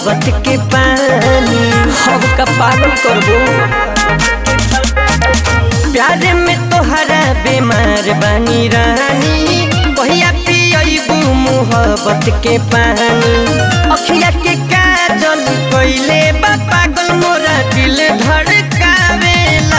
मोहब्बत के पानी हम का पागल करबो प्यार में तोहरा बीमार बानी रानी कहिया पियबू मोहब्बत के पानी अखिया के काजल कइले बा पागल मोरा दिल धड़कावेला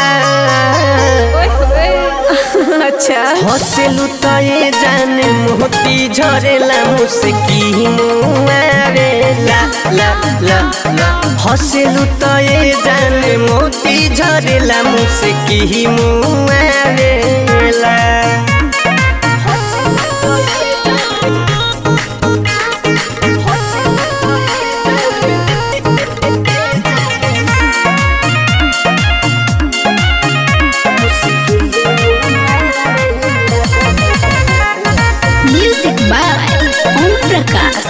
अच्छा हंसलू तो ये जाने मोती झरेला मुस्की मुआवेला ला ला ला हंसलू तो ये जाने मोती झरेला मुस्की मुआवेला म्यूजिक बाय ओम प्रकाश।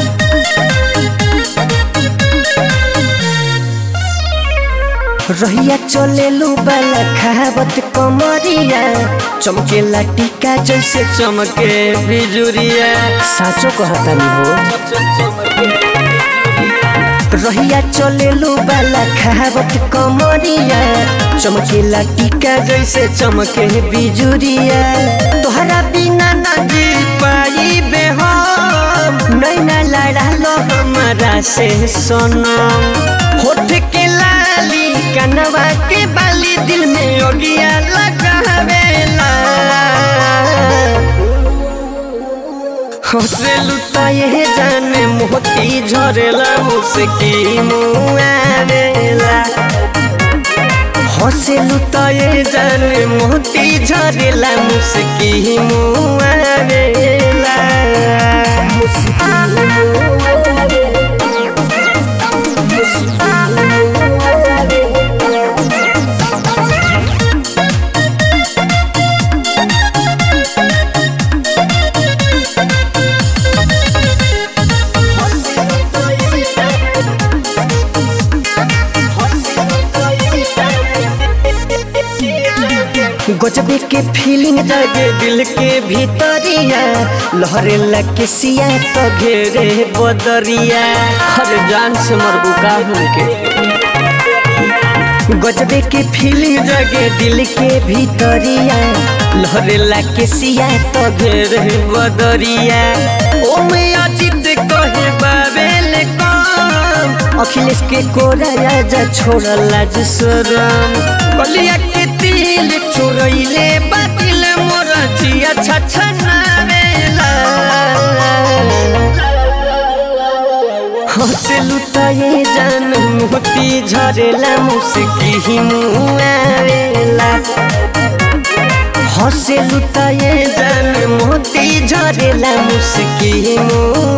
रहिया चलेलू बाला खावत कमरिया चमकेला टीका जैसे चमके बिजुरिया साचो कहतानी हो रहिया चलेलू बाला खावत कमरिया चमकेला टीका जैसे चमके बिजुरिया तोहरा बिना न जी पाई बे हम नैना लड़ा लो हमारा से सनम होठ के लाली कनवा के बाली दिल में योगिया लगावेला हंसलू तो ये जाने मोती झरेला मुस्की मुआवेला हंसलू तो ये जाने मोती झरेला मुस्की मुआवेला गजबे के फीलिंग जागे दिल के भीतरिया लहरे लगे सिया तो घेरे बदरिया हर जान से मरबू का हमके गजबे के फीलिंग जागे दिल के भीतरिया लहरे लगे सिया तो घेरे बदरिया ओ मैं अजित कहे बाबेल कम अखिलेश के कोरा राजा छोड़ा लाज शरम कलिया के तिल चोरइले बातिल मोरा जिया छछनावेला हंसलू तो ये जान मोती झरेला मुस्की मुआवेला हंसलू तो ये जान मोती झरेला मुस्की मुआवेला